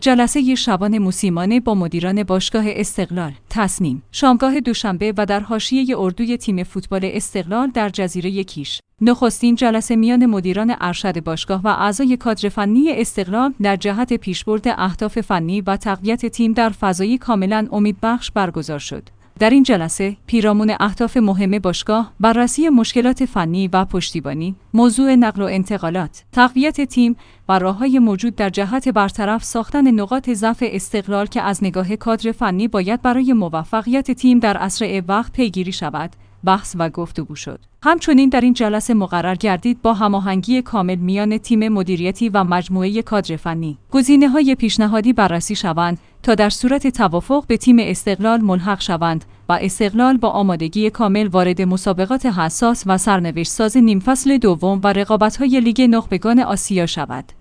جلسه شبانه موسیمانه با مدیران باشگاه استقلال. تصمیم: شامگاه دوشنبه و در حاشیه اردوی تیم فوتبال استقلال در جزیره کیش. نخستین جلسه میان مدیران ارشد باشگاه و اعضای کادر فنی استقلال در جهت پیشبرد اهداف فنی و تقویت تیم در فضایی کاملا امیدبخش برگزار شد. در این جلسه پیرامون اهداف مهم باشگاه، بررسی مشکلات فنی و پشتیبانی، موضوع نقل و انتقالات، تقویت تیم و راه‌های موجود در جهت برطرف ساختن نقاط ضعف استقلال که از نگاه کادر فنی باید برای موفقیت تیم در اسرع وقت پیگیری شود، بحث و گفتگو شد. همچنین در این جلسه مقرر گردید با هماهنگی کامل میان تیم مدیریتی و مجموعه کادر فنی، گزینه‌های پیشنهادی بررسی شوند تا در صورت توافق به تیم استقلال ملحق شوند و استقلال با آمادگی کامل وارد مسابقات حساس و سرنوشت‌ساز نیم فصل دوم و رقابت‌های لیگ نخبگان آسیا شود.